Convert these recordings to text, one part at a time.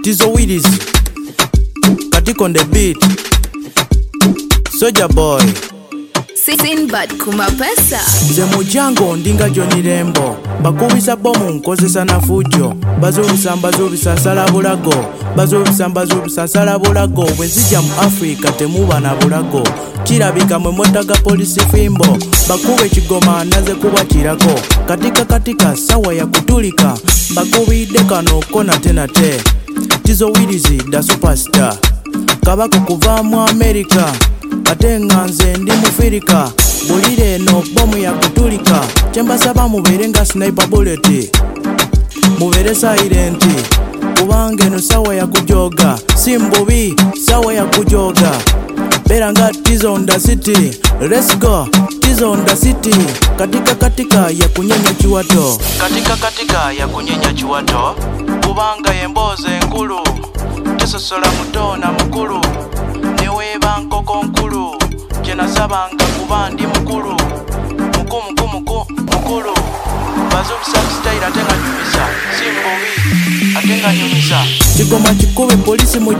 Tizo Willis, Katik on the beat, Soja Boy, Sinbad Kumapesa, Zemu Jango ndinga Johnny Rembo, bakubisa bomu nkozesa na fujo, bazubisa nsala bulago, bazubisa nsala bulago, bwenzija mu Africa temuba na bulago, kirabika mwe motaga polisi fimbo, bakube kigoma naze kubakirako, katika sawa ya kutulika, bakubide kano kona tena te, Tizo Willis da superstar, kabako kuva mu America, ate nganze ndi mufirika, bulire no bomu ya kutulika, kyembasaba mubere nga sniper bullet, mubere silent, kubange no sawa ya kujoga, simbobi sawa ya kujoga, bera nga Tizo on the city, let's go, Tizo on the city, katika ya kunyenya chiwato, katika ya kunyenya chiwato, kubanga yemboze nkulu, tesosola muto na mukulu, neweba nkoko nkulu, kyenasabanga kuba ndi mukulu, mukulu, bazubisa style atenga nyumisa, simbobi atenga nyumisa, kigoma kikube polisi mu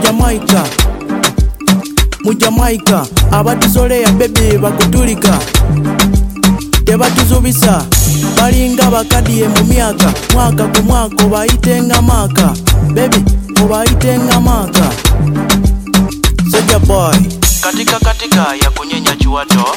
Jamaica, abatuzole ya baby bakutulika, tebatuzubisa, balinga bakadiye mu myaka, mwaka ku mwaka obayitenga maka, baby obayitenga maka, Soja Boy, katika ya kunyenya chiwato,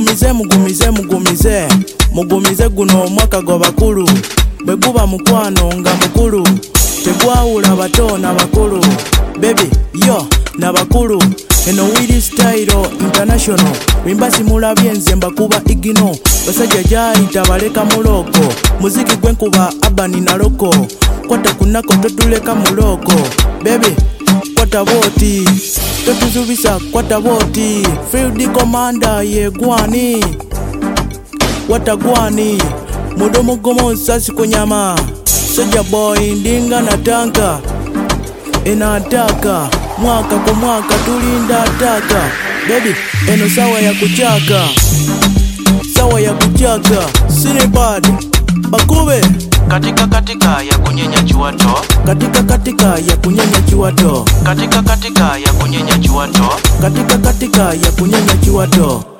mugumize guno mwaka gwa bakulu, bwe guba mukwano nga mukulu, tegwawula bato na bakulu, baby yo na bakulu, eno Willis Style International, wimbasi mulabye nze mbakuba igino, basajja jayita baleka muloko, muziki gwenkuba abani na loko, kwata kunako totuleka muloko, baby kwata boti, totuzubisa kwata boti, field commander ye gwani, watagwani, mudomo gomo nsasi kunyama, Soja Boy ndinga na tanka, enataka, mwaka kwa mwaka tulinda ataka, baby eno sawa ya kuchaka, Sinbad, bakube, katika ya kunyenya chiwato, katika ya kunyenya chiwato, katika ya kunyenya chiwato, katika ya kunyenya chiwato.